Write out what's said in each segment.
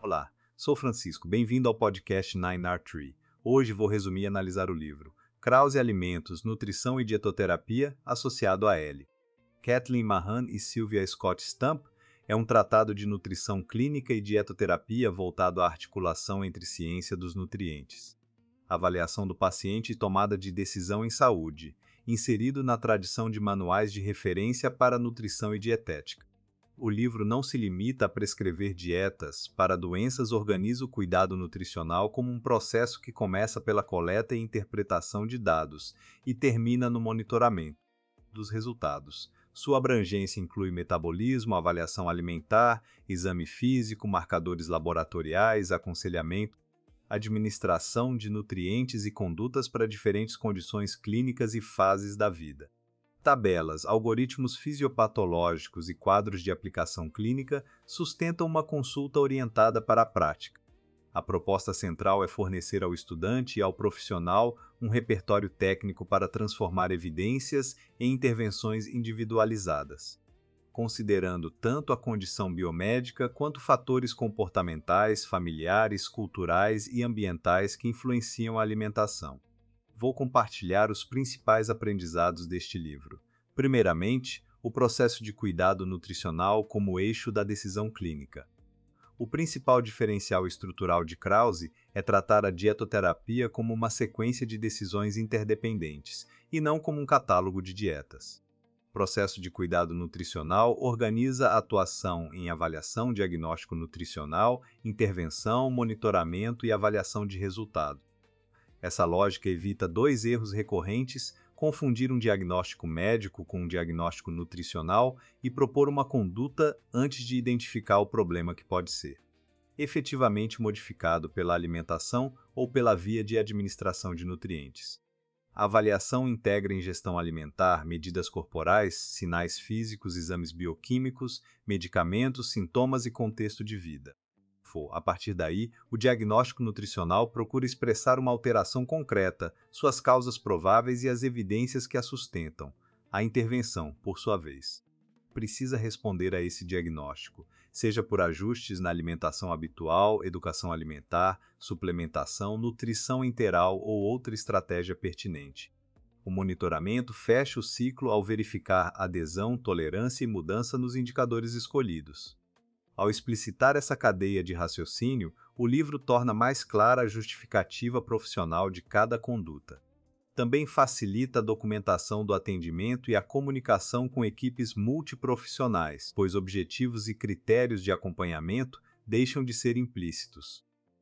Olá, sou Francisco, bem-vindo ao podcast 9R3. Hoje vou resumir e analisar o livro Krause Alimentos, Nutrição e Dietoterapia, associado a L. Kathleen Mahan e Sylvia Scott Stump é um tratado de nutrição clínica e dietoterapia voltado à articulação entre ciência dos nutrientes, avaliação do paciente e tomada de decisão em saúde, inserido na tradição de manuais de referência para nutrição e dietética. O livro não se limita a prescrever dietas. Para doenças, organiza o cuidado nutricional como um processo que começa pela coleta e interpretação de dados e termina no monitoramento dos resultados. Sua abrangência inclui metabolismo, avaliação alimentar, exame físico, marcadores laboratoriais, aconselhamento, administração de nutrientes e condutas para diferentes condições clínicas e fases da vida. Tabelas, algoritmos fisiopatológicos e quadros de aplicação clínica sustentam uma consulta orientada para a prática. A proposta central é fornecer ao estudante e ao profissional um repertório técnico para transformar evidências em intervenções individualizadas, considerando tanto a condição biomédica quanto fatores comportamentais, familiares, culturais e ambientais que influenciam a alimentação. Vou compartilhar os principais aprendizados deste livro. Primeiramente, o processo de cuidado nutricional como eixo da decisão clínica. O principal diferencial estrutural de Krause é tratar a dietoterapia como uma sequência de decisões interdependentes, e não como um catálogo de dietas. O processo de cuidado nutricional organiza a atuação em avaliação diagnóstico nutricional, intervenção, monitoramento e avaliação de resultado. Essa lógica evita dois erros recorrentes: confundir um diagnóstico médico com um diagnóstico nutricional e propor uma conduta antes de identificar o problema que pode ser efetivamente modificado pela alimentação ou pela via de administração de nutrientes. A avaliação integra ingestão alimentar, medidas corporais, sinais físicos, exames bioquímicos, medicamentos, sintomas e contexto de vida. A partir daí, o diagnóstico nutricional procura expressar uma alteração concreta, suas causas prováveis e as evidências que a sustentam. A intervenção, por sua vez, precisa responder a esse diagnóstico, seja por ajustes na alimentação habitual, educação alimentar, suplementação, nutrição enteral ou outra estratégia pertinente. O monitoramento fecha o ciclo ao verificar adesão, tolerância e mudança nos indicadores escolhidos. Ao explicitar essa cadeia de raciocínio, o livro torna mais clara a justificativa profissional de cada conduta. Também facilita a documentação do atendimento e a comunicação com equipes multiprofissionais, pois objetivos e critérios de acompanhamento deixam de ser implícitos.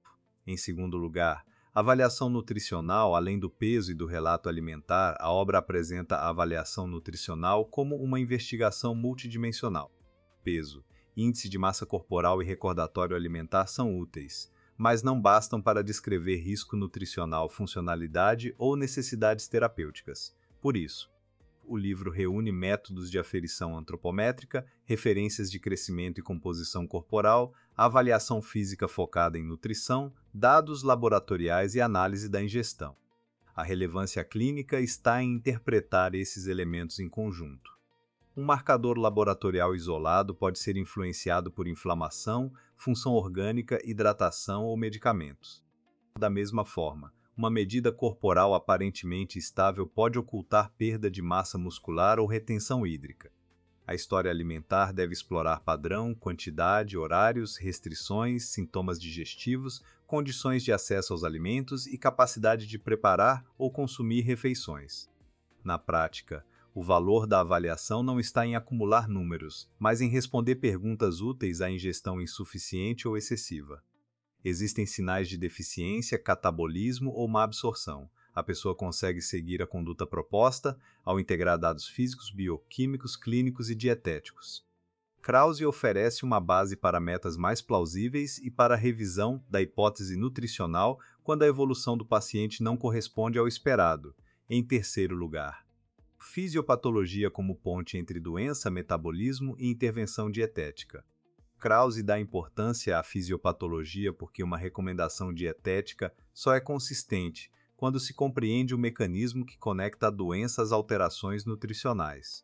Em segundo lugar, avaliação nutricional. Além do peso e do relato alimentar, a obra apresenta a avaliação nutricional como uma investigação multidimensional. Peso, índice de massa corporal e recordatório alimentar são úteis, mas não bastam para descrever risco nutricional, funcionalidade ou necessidades terapêuticas. Por isso, o livro reúne métodos de aferição antropométrica, referências de crescimento e composição corporal, avaliação física focada em nutrição, dados laboratoriais e análise da ingestão. A relevância clínica está em interpretar esses elementos em conjunto. Um marcador laboratorial isolado pode ser influenciado por inflamação, função orgânica, hidratação ou medicamentos. Da mesma forma, uma medida corporal aparentemente estável pode ocultar perda de massa muscular ou retenção hídrica. A história alimentar deve explorar padrão, quantidade, horários, restrições, sintomas digestivos, condições de acesso aos alimentos e capacidade de preparar ou consumir refeições. Na prática, o valor da avaliação não está em acumular números, mas em responder perguntas úteis à ingestão insuficiente ou excessiva. Existem sinais de deficiência, catabolismo ou má absorção. A pessoa consegue seguir a conduta proposta ao integrar dados físicos, bioquímicos, clínicos e dietéticos. Krause oferece uma base para metas mais plausíveis e para a revisão da hipótese nutricional quando a evolução do paciente não corresponde ao esperado. Em terceiro lugar, fisiopatologia como ponte entre doença, metabolismo e intervenção dietética. Krause dá importância à fisiopatologia porque uma recomendação dietética só é consistente quando se compreende o mecanismo que conecta a doença às alterações nutricionais.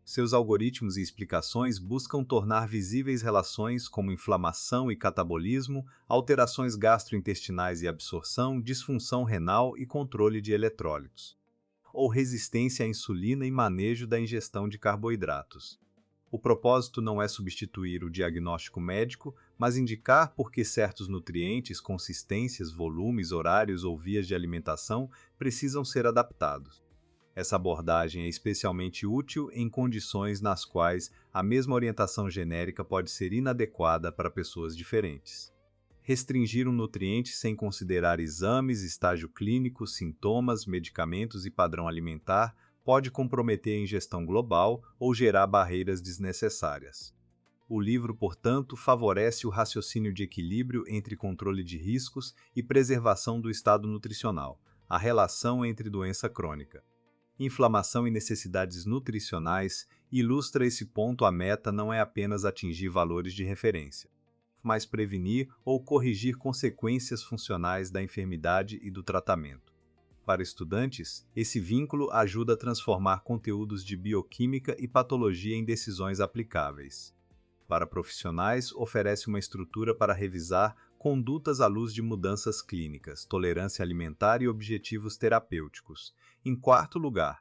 Seus algoritmos e explicações buscam tornar visíveis relações como inflamação e catabolismo, alterações gastrointestinais e absorção, disfunção renal e controle de eletrólitos, ou resistência à insulina e manejo da ingestão de carboidratos. O propósito não é substituir o diagnóstico médico, mas indicar por que certos nutrientes, consistências, volumes, horários ou vias de alimentação precisam ser adaptados. Essa abordagem é especialmente útil em condições nas quais a mesma orientação genérica pode ser inadequada para pessoas diferentes. Restringir um nutriente sem considerar exames, estágio clínico, sintomas, medicamentos e padrão alimentar pode comprometer a ingestão global ou gerar barreiras desnecessárias. O livro, portanto, favorece o raciocínio de equilíbrio entre controle de riscos e preservação do estado nutricional, a relação entre doença crônica, inflamação e necessidades nutricionais. Ilustra esse ponto. A meta não é apenas atingir valores de referência, mas prevenir ou corrigir consequências funcionais da enfermidade e do tratamento. Para estudantes, esse vínculo ajuda a transformar conteúdos de bioquímica e patologia em decisões aplicáveis. Para profissionais, oferece uma estrutura para revisar condutas à luz de mudanças clínicas, tolerância alimentar e objetivos terapêuticos. Em quarto lugar,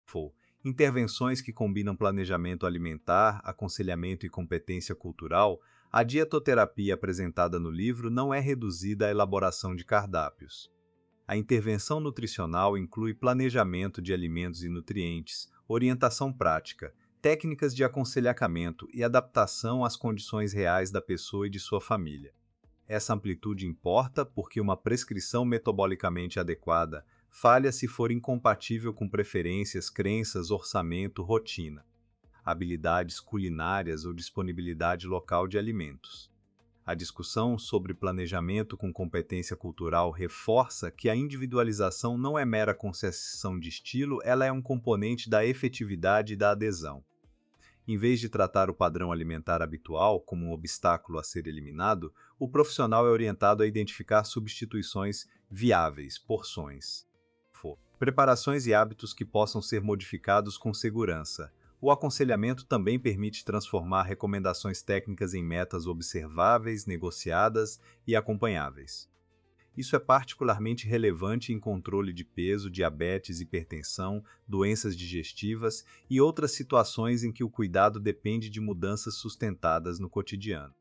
intervenções que combinam planejamento alimentar, aconselhamento e competência cultural. A dietoterapia apresentada no livro não é reduzida à elaboração de cardápios. A intervenção nutricional inclui planejamento de alimentos e nutrientes, orientação prática, técnicas de aconselhamento e adaptação às condições reais da pessoa e de sua família. Essa amplitude importa porque uma prescrição metabolicamente adequada falha se for incompatível com preferências, crenças, orçamento, rotina, habilidades culinárias ou disponibilidade local de alimentos. A discussão sobre planejamento com competência cultural reforça que a individualização não é mera concessão de estilo, ela é um componente da efetividade e da adesão. Em vez de tratar o padrão alimentar habitual como um obstáculo a ser eliminado, o profissional é orientado a identificar substituições viáveis, porções, preparações e hábitos que possam ser modificados com segurança. O aconselhamento também permite transformar recomendações técnicas em metas observáveis, negociadas e acompanháveis. Isso é particularmente relevante em controle de peso, diabetes, hipertensão, doenças digestivas e outras situações em que o cuidado depende de mudanças sustentadas no cotidiano.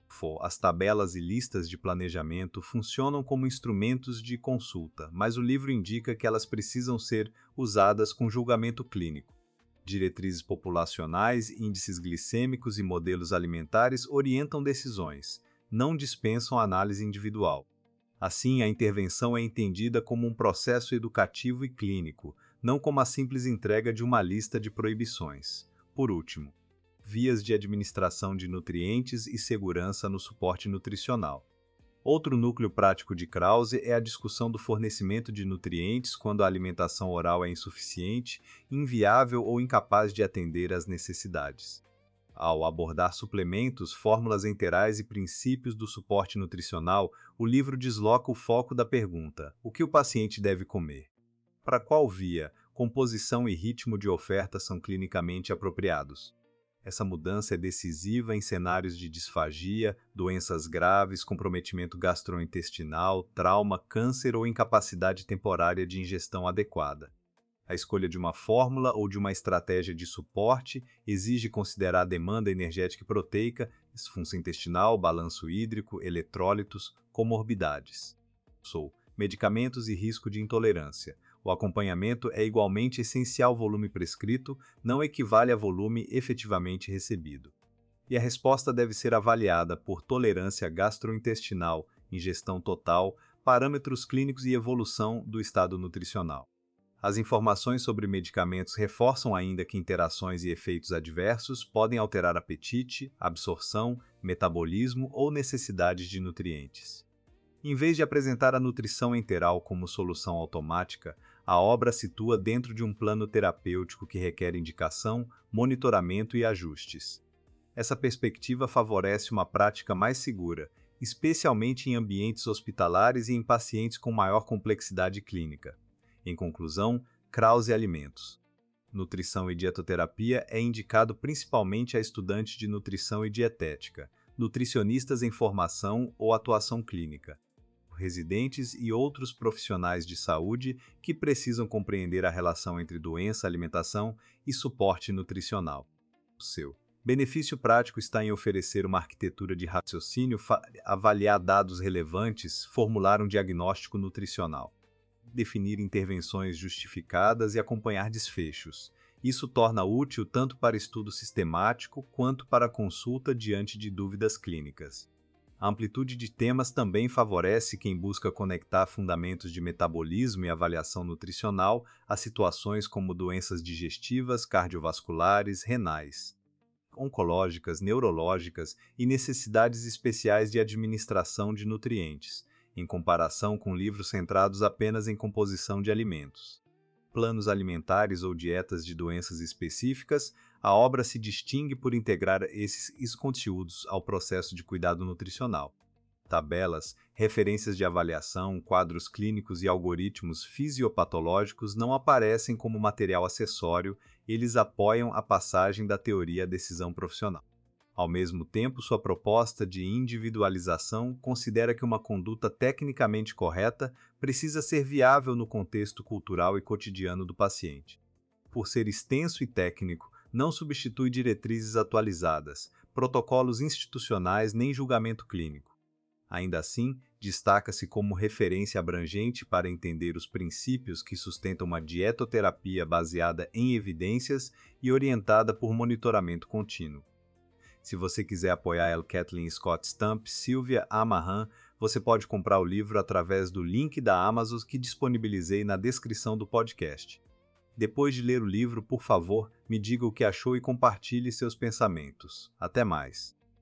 As tabelas e listas de planejamento funcionam como instrumentos de consulta, mas o livro indica que elas precisam ser usadas com julgamento clínico. Diretrizes populacionais, índices glicêmicos e modelos alimentares orientam decisões, não dispensam análise individual. Assim, a intervenção é entendida como um processo educativo e clínico, não como a simples entrega de uma lista de proibições. Por último, vias de administração de nutrientes e segurança no suporte nutricional. Outro núcleo prático de Krause é a discussão do fornecimento de nutrientes quando a alimentação oral é insuficiente, inviável ou incapaz de atender às necessidades. Ao abordar suplementos, fórmulas enterais e princípios do suporte nutricional, o livro desloca o foco da pergunta: o que o paciente deve comer? Para qual via, composição e ritmo de oferta são clinicamente apropriados? Essa mudança é decisiva em cenários de disfagia, doenças graves, comprometimento gastrointestinal, trauma, câncer ou incapacidade temporária de ingestão adequada. A escolha de uma fórmula ou de uma estratégia de suporte exige considerar a demanda energética e proteica, disfunção intestinal, balanço hídrico, eletrólitos, comorbidades. Medicamentos e risco de intolerância. O acompanhamento é igualmente essencial. Volume prescrito não equivale a volume efetivamente recebido. E a resposta deve ser avaliada por tolerância gastrointestinal, ingestão total, parâmetros clínicos e evolução do estado nutricional. As informações sobre medicamentos reforçam ainda que interações e efeitos adversos podem alterar apetite, absorção, metabolismo ou necessidades de nutrientes. Em vez de apresentar a nutrição enteral como solução automática, a obra situa dentro de um plano terapêutico que requer indicação, monitoramento e ajustes. Essa perspectiva favorece uma prática mais segura, especialmente em ambientes hospitalares e em pacientes com maior complexidade clínica. Em conclusão, Krause Alimentos. Nutrição e dietoterapia é indicado principalmente a estudantes de nutrição e dietética, nutricionistas em formação ou atuação clínica, residentes e outros profissionais de saúde que precisam compreender a relação entre doença, alimentação e suporte nutricional. Seu benefício prático está em oferecer uma arquitetura de raciocínio, avaliar dados relevantes, formular um diagnóstico nutricional, definir intervenções justificadas e acompanhar desfechos. Isso torna útil tanto para estudo sistemático quanto para consulta diante de dúvidas clínicas. A amplitude de temas também favorece quem busca conectar fundamentos de metabolismo e avaliação nutricional a situações como doenças digestivas, cardiovasculares, renais, oncológicas, neurológicas e necessidades especiais de administração de nutrientes, em comparação com livros centrados apenas em composição de alimentos. Planos alimentares ou dietas de doenças específicas, a obra se distingue por integrar esses conteúdos ao processo de cuidado nutricional. Tabelas, referências de avaliação, quadros clínicos e algoritmos fisiopatológicos não aparecem como material acessório, eles apoiam a passagem da teoria à decisão profissional. Ao mesmo tempo, sua proposta de individualização considera que uma conduta tecnicamente correta precisa ser viável no contexto cultural e cotidiano do paciente. Por ser extenso e técnico, não substitui diretrizes atualizadas, protocolos institucionais nem julgamento clínico. Ainda assim, destaca-se como referência abrangente para entender os princípios que sustentam uma dietoterapia baseada em evidências e orientada por monitoramento contínuo. Se você quiser apoiar L. Kathleen Scott Stump, Sylvia A. Mahan, você pode comprar o livro através do link da Amazon que disponibilizei na descrição do podcast. Depois de ler o livro, por favor, me diga o que achou e compartilhe seus pensamentos. Até mais!